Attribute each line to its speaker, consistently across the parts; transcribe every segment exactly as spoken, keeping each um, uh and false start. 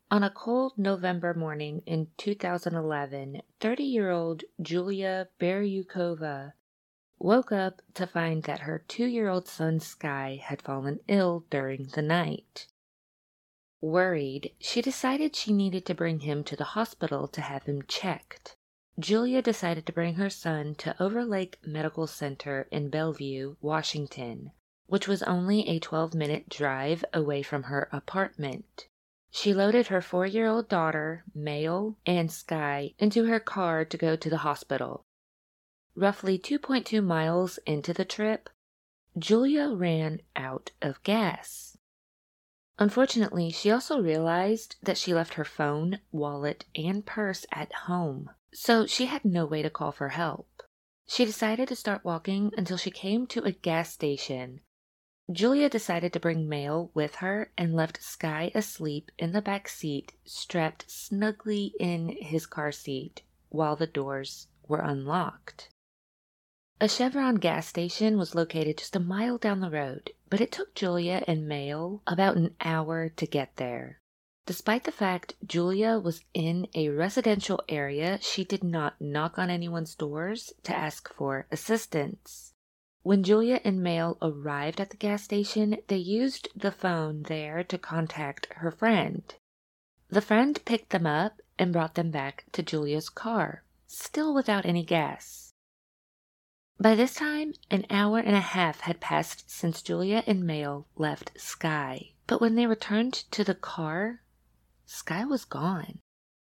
Speaker 1: On a cold November morning in two thousand eleven, thirty-year-old Julia Beryukova woke up to find that her two-year-old son Sky had fallen ill during the night. Worried, she decided she needed to bring him to the hospital to have him checked. Julia decided to bring her son to Overlake Medical Center in Bellevue, Washington, which was only a twelve-minute drive away from her apartment. She loaded her four-year-old daughter, Mail, and Sky into her car to go to the hospital. Roughly two point two miles into the trip, Julia ran out of gas. Unfortunately, she also realized that she left her phone, wallet, and purse at home, so she had no way to call for help. She decided to start walking until she came to a gas station. Julia decided to bring Mail with her and left Sky asleep in the back seat, strapped snugly in his car seat while the doors were unlocked. A Chevron gas station was located just a mile down the road, but it took Julia and Mail about an hour to get there. Despite the fact Julia was in a residential area, she did not knock on anyone's doors to ask for assistance. When Julia and Mail arrived at the gas station, they used the phone there to contact her friend. The friend picked them up and brought them back to Julia's car, still without any gas. By this time, an hour and a half had passed since Julia and Mail left Sky, but when they returned to the car, Sky was gone.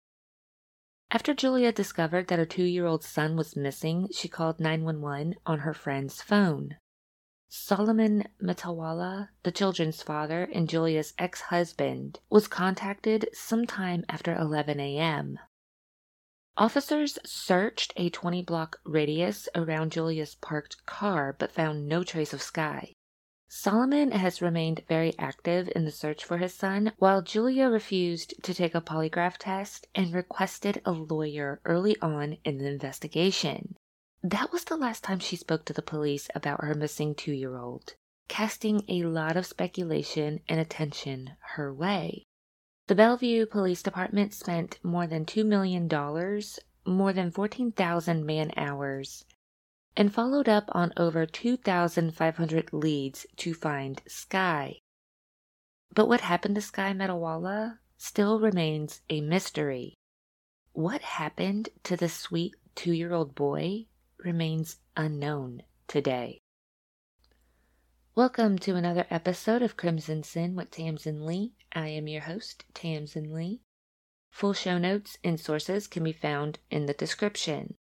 Speaker 1: After Julia discovered that her two-year-old son was missing, she called nine one one on her friend's phone. Solomon Metawala, the children's father and Julia's ex-husband, was contacted sometime after eleven a.m. Officers searched a twenty-block radius around Julia's parked car but found no trace of Sky. Solomon has remained very active in the search for his son, while Julia refused to take a polygraph test and requested a lawyer early on in the investigation. That was the last time she spoke to the police about her missing two-year-old, casting a lot of speculation and attention her way. The Bellevue Police Department spent more than two million dollars, more than fourteen thousand man-hours, and followed up on over two thousand five hundred leads to find Sky. But what happened to Sky Metawala still remains a mystery. What happened to the sweet two-year-old boy remains unknown today. Welcome to another episode of Crimson Sin with Tamsin Lee. I am your host, Tamsin Lee. Full show notes and sources can be found in the description.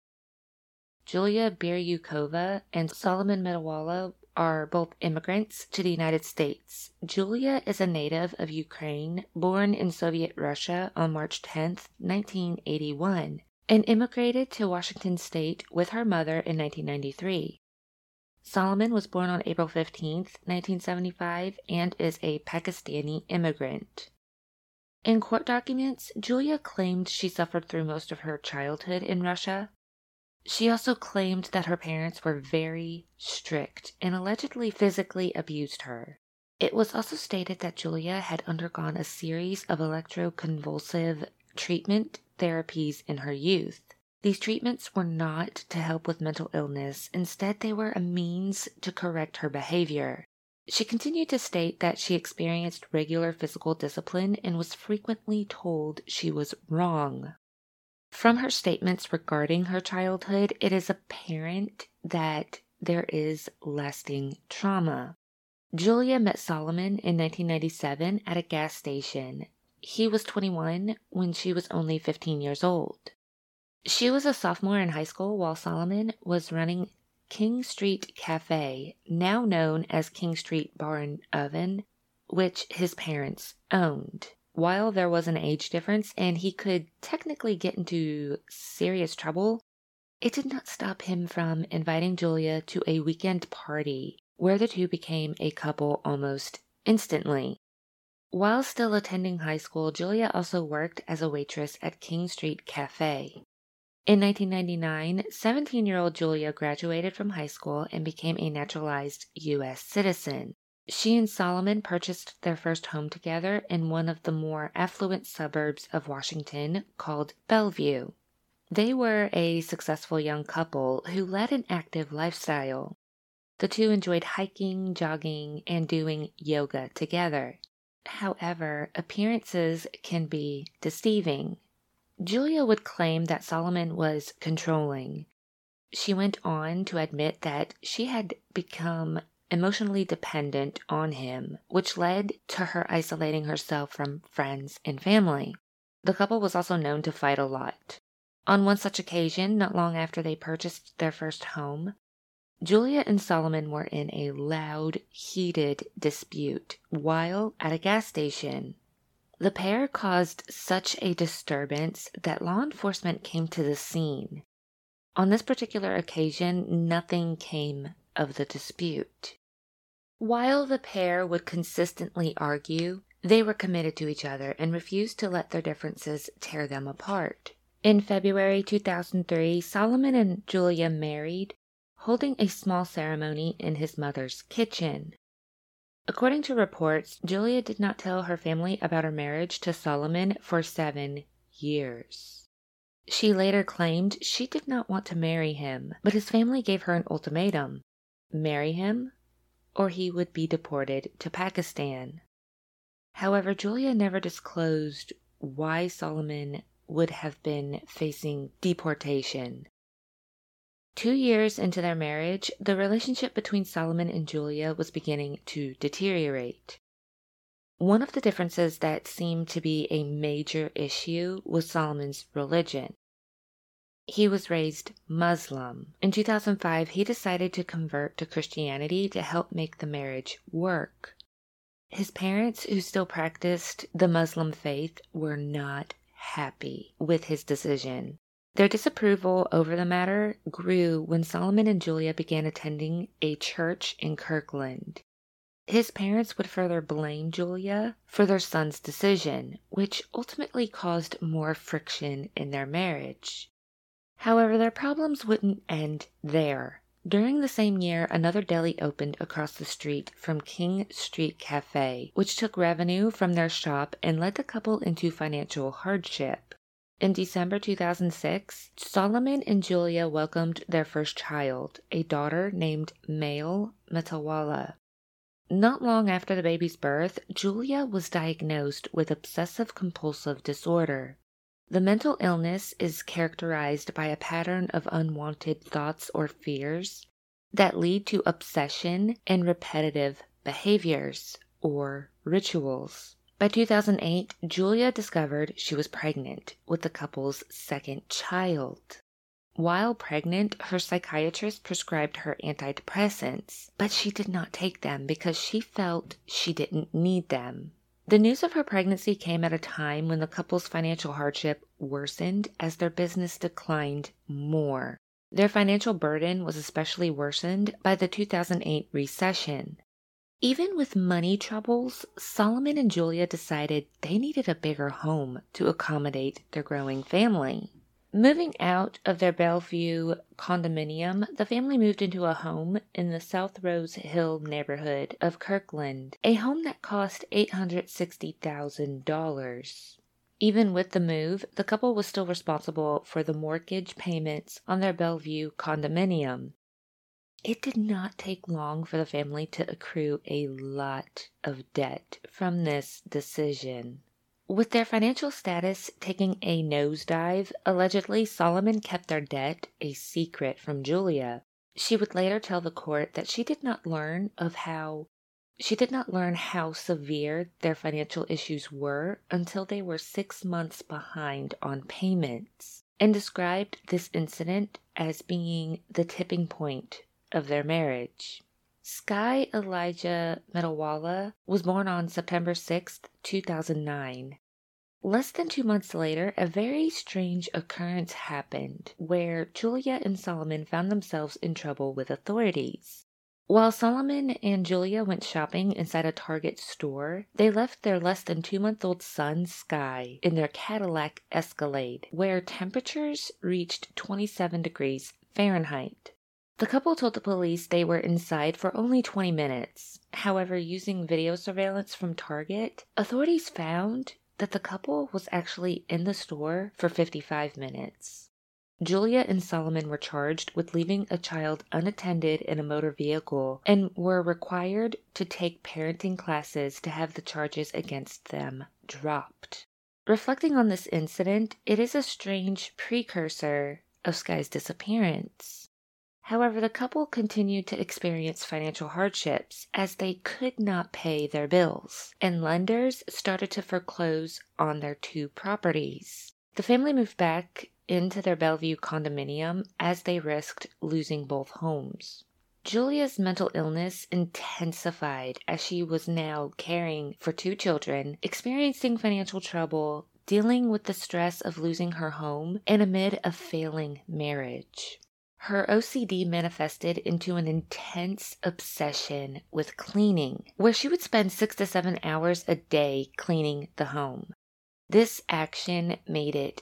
Speaker 1: Julia Beryukova and Solomon Metawala are both immigrants to the United States. Julia is a native of Ukraine, born in Soviet Russia on March tenth, nineteen eighty-one, and immigrated to Washington State with her mother in nineteen ninety-three. Solomon was born on April fifteenth, nineteen seventy-five, and is a Pakistani immigrant. In court documents, Julia claimed she suffered through most of her childhood in Russia. She also claimed that her parents were very strict and allegedly physically abused her. It was also stated that Julia had undergone a series of electroconvulsive treatment therapies in her youth. These treatments were not to help with mental illness. Instead, they were a means to correct her behavior. She continued to state that she experienced regular physical discipline and was frequently told she was wrong. From her statements regarding her childhood, it is apparent that there is lasting trauma. Julia met Solomon in nineteen ninety-seven at a gas station. He was twenty-one when she was only fifteen years old. She was a sophomore in high school while Solomon was running King Street Cafe, now known as King Street Bar and Oven, which his parents owned. While there was an age difference and he could technically get into serious trouble, it did not stop him from inviting Julia to a weekend party where the two became a couple almost instantly. While still attending high school, Julia also worked as a waitress at King Street Cafe. In nineteen ninety-nine, seventeen-year-old Julia graduated from high school and became a naturalized U S citizen. She and Solomon purchased their first home together in one of the more affluent suburbs of Washington called Bellevue. They were a successful young couple who led an active lifestyle. The two enjoyed hiking, jogging, and doing yoga together. However, appearances can be deceiving. Julia would claim that Solomon was controlling. She went on to admit that she had become emotionally dependent on him, which led to her isolating herself from friends and family. The couple was also known to fight a lot. On one such occasion, not long after they purchased their first home, Julia and Solomon were in a loud, heated dispute while at a gas station. The pair caused such a disturbance that law enforcement came to the scene. On this particular occasion, nothing came of the dispute. While the pair would consistently argue, they were committed to each other and refused to let their differences tear them apart. In February two thousand three, Solomon and Julia married, holding a small ceremony in his mother's kitchen. According to reports, Julia did not tell her family about her marriage to Solomon for seven years. She later claimed she did not want to marry him, but his family gave her an ultimatum: marry him, or he would be deported to Pakistan. However, Julia never disclosed why Solomon would have been facing deportation. Two years into their marriage, the relationship between Solomon and Julia was beginning to deteriorate. One of the differences that seemed to be a major issue was Solomon's religion. He was raised Muslim. In two thousand five, he decided to convert to Christianity to help make the marriage work. His parents, who still practiced the Muslim faith, were not happy with his decision. Their disapproval over the matter grew when Solomon and Julia began attending a church in Kirkland. His parents would further blame Julia for their son's decision, which ultimately caused more friction in their marriage. However, their problems wouldn't end there. During the same year, another deli opened across the street from King Street Cafe, which took revenue from their shop and led the couple into financial hardship. In December two thousand six, Solomon and Julia welcomed their first child, a daughter named Mail Metawala. Not long after the baby's birth, Julia was diagnosed with obsessive-compulsive disorder. The mental illness is characterized by a pattern of unwanted thoughts or fears that lead to obsession and repetitive behaviors, or rituals. By two thousand eight, Julia discovered she was pregnant with the couple's second child. While pregnant, her psychiatrist prescribed her antidepressants, but she did not take them because she felt she didn't need them. The news of her pregnancy came at a time when the couple's financial hardship worsened as their business declined more. Their financial burden was especially worsened by the two thousand eight recession. Even with money troubles, Solomon and Julia decided they needed a bigger home to accommodate their growing family. Moving out of their Bellevue condominium, the family moved into a home in the South Rose Hill neighborhood of Kirkland, a home that cost eight hundred sixty thousand dollars. Even with the move, the couple was still responsible for the mortgage payments on their Bellevue condominium. It did not take long for the family to accrue a lot of debt from this decision. With their financial status taking a nosedive, allegedly Solomon kept their debt a secret from Julia. She would later tell the court that she did not learn of how she did not learn how severe their financial issues were until they were six months behind on payments, and described this incident as being the tipping point of their marriage. Sky Elijah Metawala was born on September sixth, two thousand nine. Less than two months later, a very strange occurrence happened where Julia and Solomon found themselves in trouble with authorities. While Solomon and Julia went shopping inside a Target store, they left their less than two-month-old son, Sky, in their Cadillac Escalade, where temperatures reached twenty-seven degrees Fahrenheit. The couple told the police they were inside for only twenty minutes. However, using video surveillance from Target, authorities found that the couple was actually in the store for fifty-five minutes. Julia and Solomon were charged with leaving a child unattended in a motor vehicle and were required to take parenting classes to have the charges against them dropped. Reflecting on this incident, it is a strange precursor of Skye's disappearance. However, the couple continued to experience financial hardships as they could not pay their bills, and lenders started to foreclose on their two properties. The family moved back into their Bellevue condominium as they risked losing both homes. Julia's mental illness intensified as she was now caring for two children, experiencing financial trouble, dealing with the stress of losing her home, and amid a failing marriage. Her O C D manifested into an intense obsession with cleaning, where she would spend six to seven hours a day cleaning the home. This action made it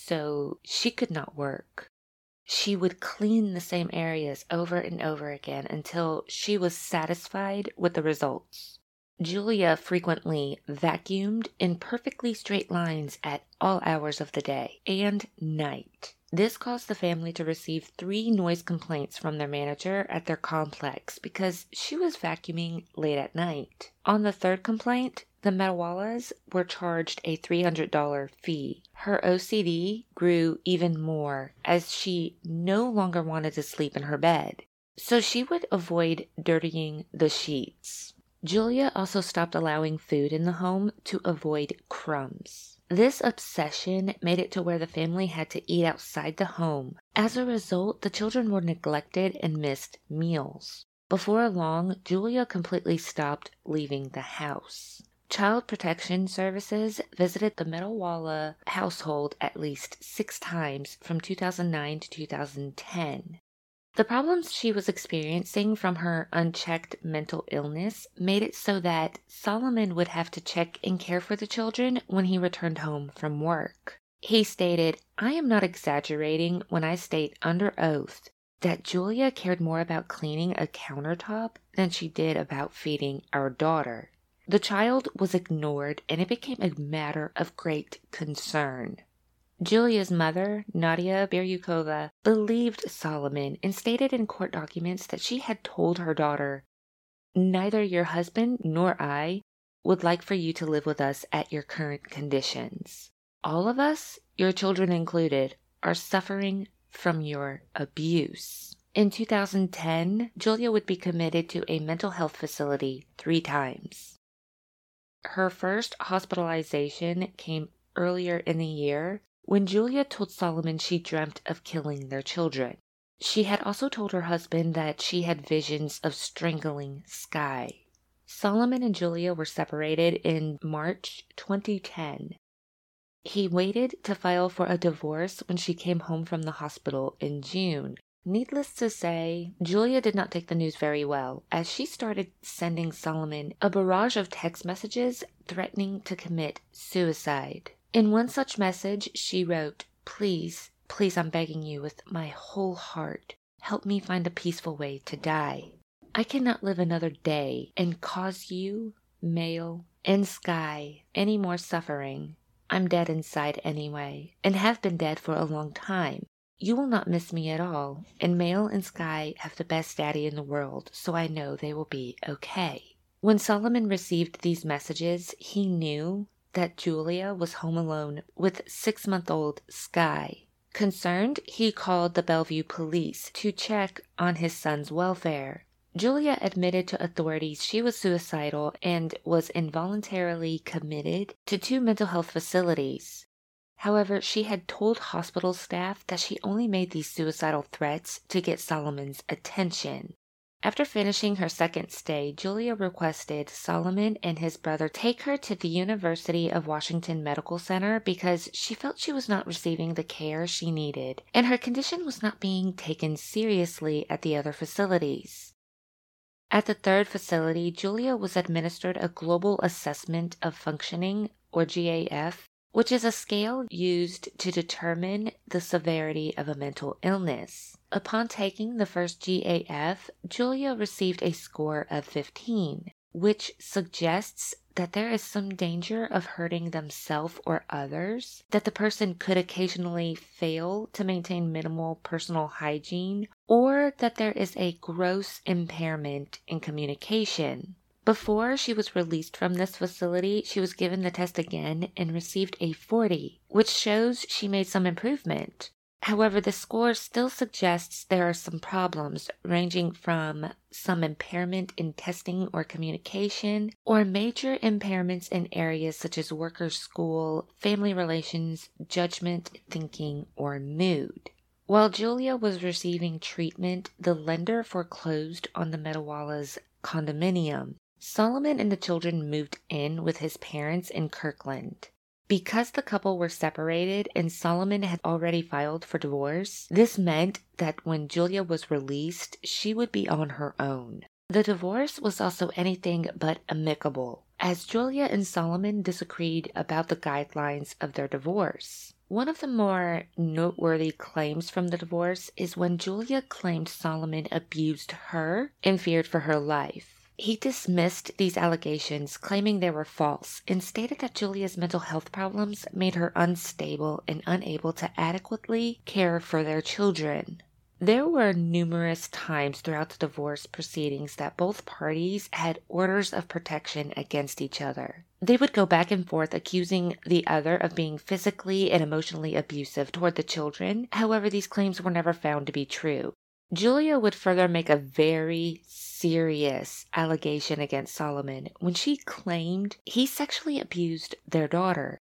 Speaker 1: so she could not work. She would clean the same areas over and over again until she was satisfied with the results. Julia frequently vacuumed in perfectly straight lines at all hours of the day and night. This caused the family to receive three noise complaints from their manager at their complex because she was vacuuming late at night. On the third complaint, the Metawalas were charged a three hundred dollars fee. Her O C D grew even more as she no longer wanted to sleep in her bed, so she would avoid dirtying the sheets. Julia also stopped allowing food in the home to avoid crumbs. This obsession made it to where the family had to eat outside the home. As a result, the children were neglected and missed meals. Before long, Julia completely stopped leaving the house. Child Protection Services visited the Metawala household at least six times from two thousand nine to two thousand ten. The problems she was experiencing from her unchecked mental illness made it so that Solomon would have to check and care for the children when he returned home from work. He stated, "I am not exaggerating when I state under oath that Julia cared more about cleaning a countertop than she did about feeding our daughter." The child was ignored and it became a matter of great concern. Julia's mother, Nadia Beryukova, believed Solomon and stated in court documents that she had told her daughter, "Neither your husband nor I would like for you to live with us at your current conditions. All of us, your children included, are suffering from your abuse." In two thousand ten, Julia would be committed to a mental health facility three times. Her first hospitalization came earlier in the year when Julia told Solomon she dreamt of killing their children. She had also told her husband that she had visions of strangling Skye. Solomon and Julia were separated in March twenty ten. He waited to file for a divorce when she came home from the hospital in June. Needless to say, Julia did not take the news very well, as she started sending Solomon a barrage of text messages threatening to commit suicide. In one such message, she wrote, "Please, please, I'm begging you with my whole heart, help me find a peaceful way to die. I cannot live another day and cause you, Mail, and Skye any more suffering. I'm dead inside anyway, and have been dead for a long time. You will not miss me at all, and Mail and Skye have the best daddy in the world, so I know they will be okay." When Solomon received these messages, he knew that Julia was home alone with six-month-old Skye. Concerned, he called the Bellevue police to check on his son's welfare. Julia admitted to authorities she was suicidal and was involuntarily committed to two mental health facilities. However, she had told hospital staff that she only made these suicidal threats to get Solomon's attention. After finishing her second stay, Julia requested Solomon and his brother take her to the University of Washington Medical Center because she felt she was not receiving the care she needed, and her condition was not being taken seriously at the other facilities. At the third facility, Julia was administered a Global Assessment of Functioning, or G A F, which is a scale used to determine the severity of a mental illness. Upon taking the first G A F, Julia received a score of fifteen, which suggests that there is some danger of hurting themselves or others, that the person could occasionally fail to maintain minimal personal hygiene, or that there is a gross impairment in communication. Before she was released from this facility, she was given the test again and received a forty, which shows she made some improvement. However, the score still suggests there are some problems, ranging from some impairment in testing or communication, or major impairments in areas such as work or school, family relations, judgment, thinking, or mood. While Julia was receiving treatment, the lender foreclosed on the Metawalas' condominium. Solomon and the children moved in with his parents in Kirkland. Because the couple were separated and Solomon had already filed for divorce, this meant that when Julia was released, she would be on her own. The divorce was also anything but amicable, as Julia and Solomon disagreed about the guidelines of their divorce. One of the more noteworthy claims from the divorce is when Julia claimed Solomon abused her and feared for her life. He dismissed these allegations, claiming they were false, and stated that Julia's mental health problems made her unstable and unable to adequately care for their children. There were numerous times throughout the divorce proceedings that both parties had orders of protection against each other. They would go back and forth accusing the other of being physically and emotionally abusive toward the children. However, these claims were never found to be true. Julia would further make a very serious allegation against Solomon when she claimed he sexually abused their daughter.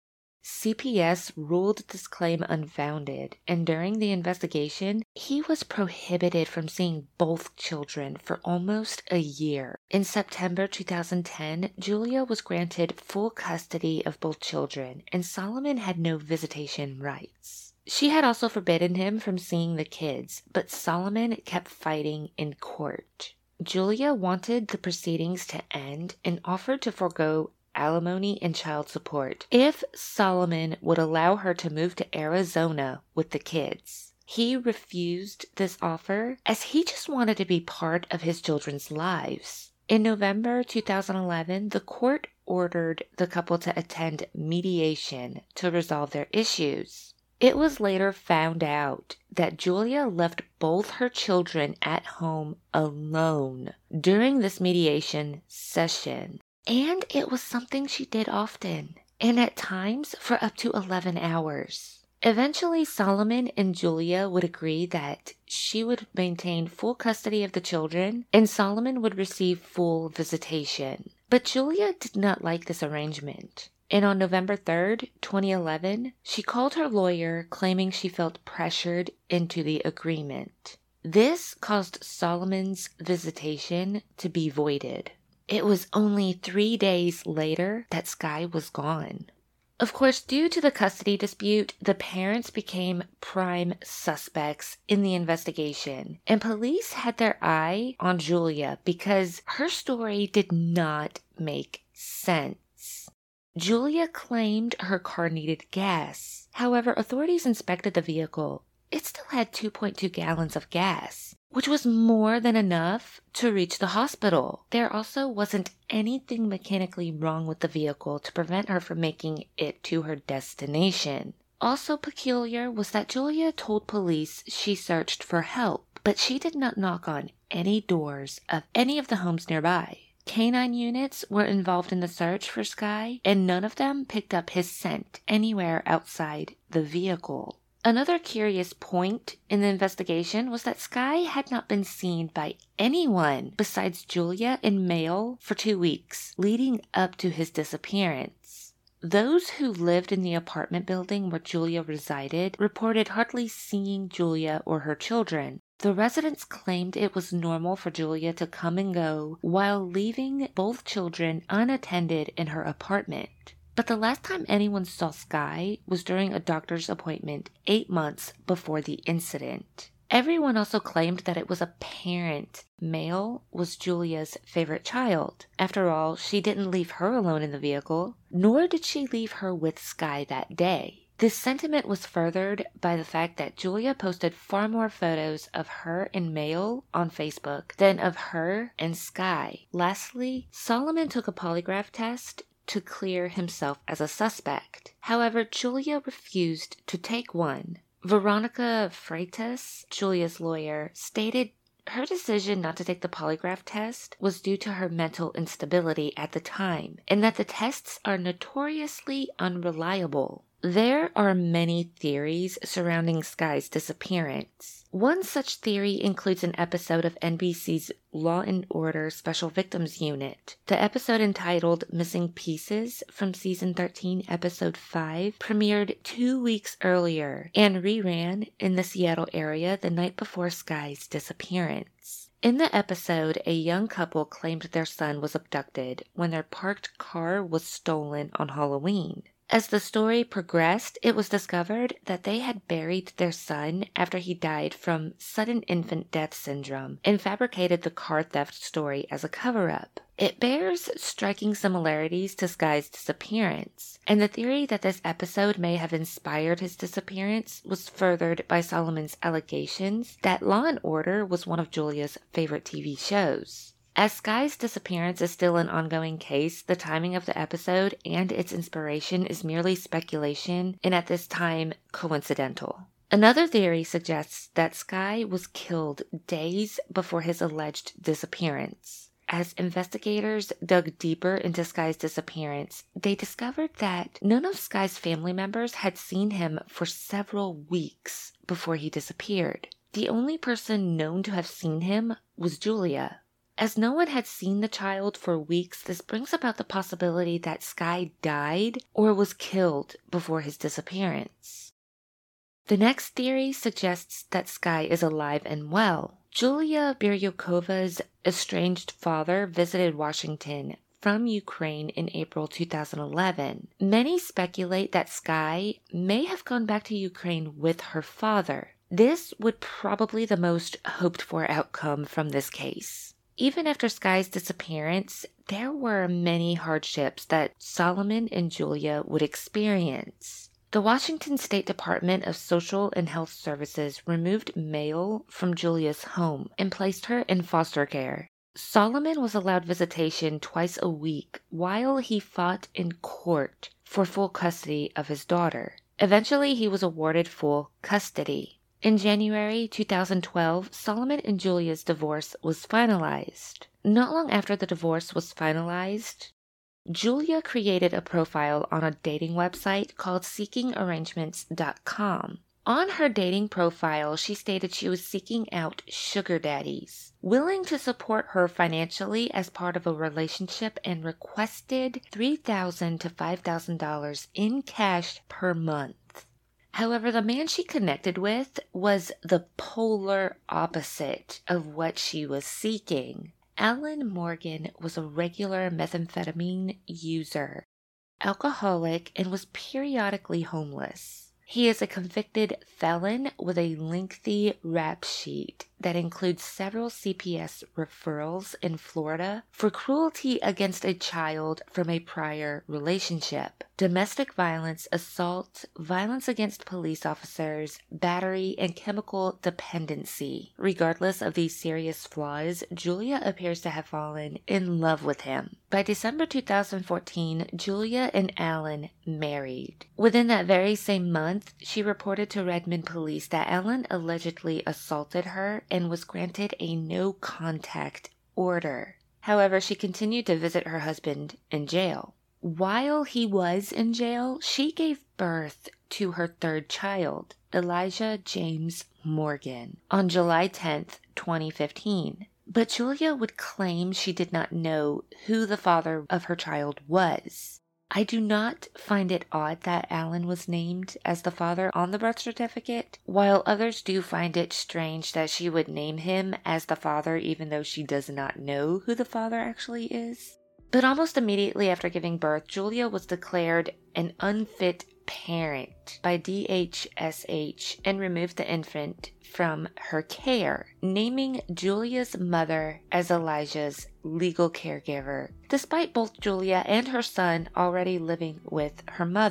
Speaker 1: C P S ruled this claim unfounded, and during the investigation, he was prohibited from seeing both children for almost a year. In September two thousand ten, Julia was granted full custody of both children, and Solomon had no visitation rights. She had also forbidden him from seeing the kids, but Solomon kept fighting in court. Julia wanted the proceedings to end and offered to forego alimony and child support if Solomon would allow her to move to Arizona with the kids. He refused this offer as he just wanted to be part of his children's lives. In November two thousand eleven, the court ordered the couple to attend mediation to resolve their issues. It was later found out that Julia left both her children at home alone during this mediation session. And it was something she did often, and at times for up to eleven hours. Eventually, Solomon and Julia would agree that she would maintain full custody of the children, and Solomon would receive full visitation. But Julia did not like this arrangement. And on November third, twenty eleven, she called her lawyer claiming she felt pressured into the agreement. This caused Solomon's visitation to be voided. It was only three days later that Sky was gone. Of course, due to the custody dispute, the parents became prime suspects in the investigation, and police had their eye on Julia because her story did not make sense. Julia claimed her car needed gas. However, authorities inspected the vehicle. It still had two point two gallons of gas, which was more than enough to reach the hospital. There also wasn't anything mechanically wrong with the vehicle to prevent her from making it to her destination. Also peculiar was that Julia told police she searched for help, but she did not knock on any doors of any of the homes nearby. Canine units were involved in the search for Sky, and none of them picked up his scent anywhere outside the vehicle. Another curious point in the investigation was that Sky had not been seen by anyone besides Julia and Mail for two weeks, leading up to his disappearance. Those who lived in the apartment building where Julia resided reported hardly seeing Julia or her children. The residents claimed it was normal for Julia to come and go while leaving both children unattended in her apartment. But the last time anyone saw Sky was during a doctor's appointment eight months before the incident. Everyone also claimed that it was apparent Mail was Julia's favorite child. After all, she didn't leave her alone in the vehicle, nor did she leave her with Sky that day. This sentiment was furthered by the fact that Julia posted far more photos of her and Mail on Facebook than of her and Sky. Lastly, Solomon took a polygraph test to clear himself as a suspect. However, Julia refused to take one. Veronica Freitas, Julia's lawyer, stated her decision not to take the polygraph test was due to her mental instability at the time, and that the tests are notoriously unreliable. There are many theories surrounding Sky's disappearance. One such theory includes an episode of N B C's Law and Order Special Victims Unit. The episode entitled Missing Pieces from Season thirteen, Episode five premiered two weeks earlier and reran in the Seattle area the night before Sky's disappearance. In the episode, a young couple claimed their son was abducted when their parked car was stolen on Halloween. As the story progressed, it was discovered that they had buried their son after he died from sudden infant death syndrome and fabricated the car theft story as a cover-up. It bears striking similarities to Sky's disappearance, and the theory that this episode may have inspired his disappearance was furthered by Solomon's allegations that Law and Order was one of Julia's favorite T V shows. As Sky's disappearance is still an ongoing case, the timing of the episode and its inspiration is merely speculation and at this time coincidental. Another theory suggests that Sky was killed days before his alleged disappearance. As investigators dug deeper into Sky's disappearance, they discovered that none of Sky's family members had seen him for several weeks before he disappeared. The only person known to have seen him was Julia. As no one had seen the child for weeks, this brings about the possibility that Sky died or was killed before his disappearance. The next theory suggests that Sky is alive and well. Julia Biryukova's estranged father visited Washington from Ukraine in April two thousand eleven. Many speculate that Sky may have gone back to Ukraine with her father. This would probably be the most hoped for outcome from this case. Even after Sky's disappearance, there were many hardships that Solomon and Julia would experience. The Washington State Department of Social and Health Services removed Mail from Julia's home and placed her in foster care. Solomon was allowed visitation twice a week while he fought in court for full custody of his daughter. Eventually, he was awarded full custody. In January two thousand twelve, Solomon and Julia's divorce was finalized. Not long after the divorce was finalized, Julia created a profile on a dating website called seeking arrangements dot com. On her dating profile, she stated she was seeking out sugar daddies, willing to support her financially as part of a relationship, and requested three thousand dollars to five thousand dollars in cash per month. However, the man she connected with was the polar opposite of what she was seeking. Alan Morgan was a regular methamphetamine user, alcoholic, and was periodically homeless. He is a convicted felon with a lengthy rap sheet that includes several C P S referrals in Florida for cruelty against a child from a prior relationship, domestic violence, assault, violence against police officers, battery, and chemical dependency. Regardless of these serious flaws, Julia appears to have fallen in love with him. By December two thousand fourteen, Julia and Alan married. Within that very same month, she reported to Redmond police that Alan allegedly assaulted her and was granted a no-contact order. However, she continued to visit her husband in jail. While he was in jail, she gave birth to her third child, Elijah James Morgan, on July tenth, twenty fifteen. But Julia would claim she did not know who the father of her child was. I do not find it odd that Alan was named as the father on the birth certificate, while others do find it strange that she would name him as the father even though she does not know who the father actually is. But almost immediately after giving birth, Julia was declared an unfit parent by D H S H and removed the infant from her care, naming Julia's mother as Elijah's legal caregiver, despite both Julia and her son already living with her mother.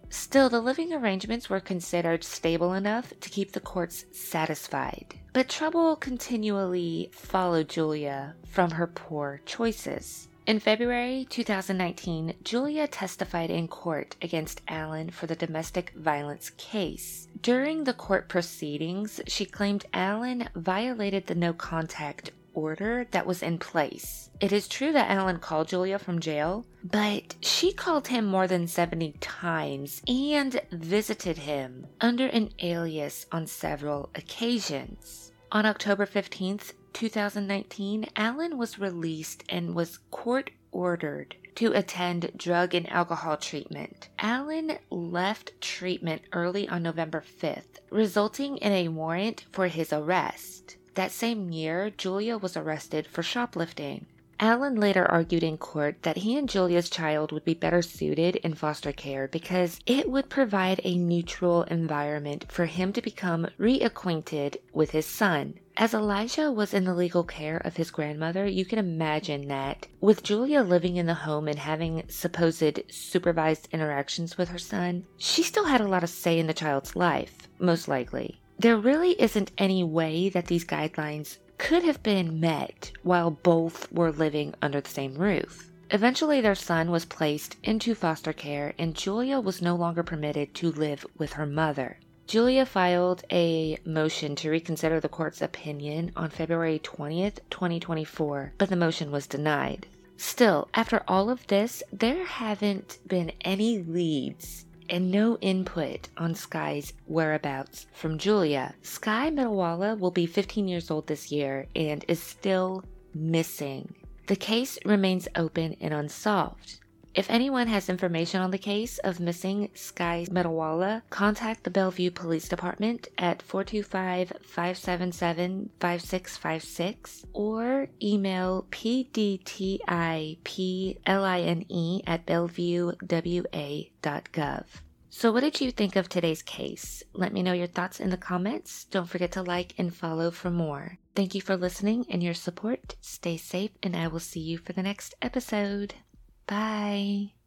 Speaker 1: Still, the living arrangements were considered stable enough to keep the courts satisfied. But trouble continually followed Julia from her poor choices. In February two thousand nineteen, Julia testified in court against Alan for the domestic violence case. During the court proceedings, she claimed Alan violated the no-contact order that was in place. It is true that Alan called Julia from jail, but she called him more than seventy times and visited him under an alias on several occasions. On October fifteenth, two thousand nineteen, Alan was released and was court-ordered to attend drug and alcohol treatment. Alan left treatment early on November fifth, resulting in a warrant for his arrest. That same year, Julia was arrested for shoplifting. Alan later argued in court that he and Julia's child would be better suited in foster care because it would provide a neutral environment for him to become reacquainted with his son. As Elijah was in the legal care of his grandmother, you can imagine that with Julia living in the home and having supposed supervised interactions with her son, she still had a lot of say in the child's life, most likely. There really isn't any way that these guidelines could have been met while both were living under the same roof. Eventually, their son was placed into foster care and Julia was no longer permitted to live with her mother. Julia filed a motion to reconsider the court's opinion on February twentieth, twenty twenty-four, but the motion was denied. Still, after all of this, there haven't been any leads and no input on Sky's whereabouts from Julia. Sky Metawala will be fifteen years old this year and is still missing. The case remains open and unsolved. If anyone has information on the case of missing Sky Metawala, contact the Bellevue Police Department at four two five, five seven seven, five six five six or email p d t i p line at bellevue w a dot gov. So what did you think of today's case? Let me know your thoughts in the comments. Don't forget to like and follow for more. Thank you for listening and your support. Stay safe and I will see you for the next episode. Bye.